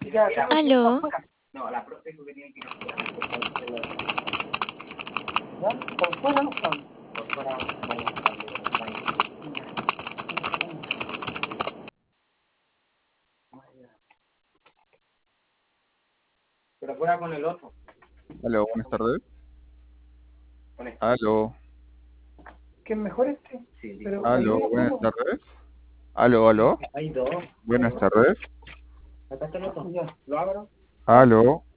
Aló, Aló, buenas tardes. Aló, Que es mejor este, pero hay aló, uno buenas solo. tardes. Aló, aló, buenas tardes. Ya. Aló.